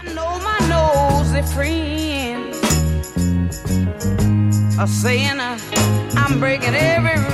know my nosy friends are saying I'm breaking every rule.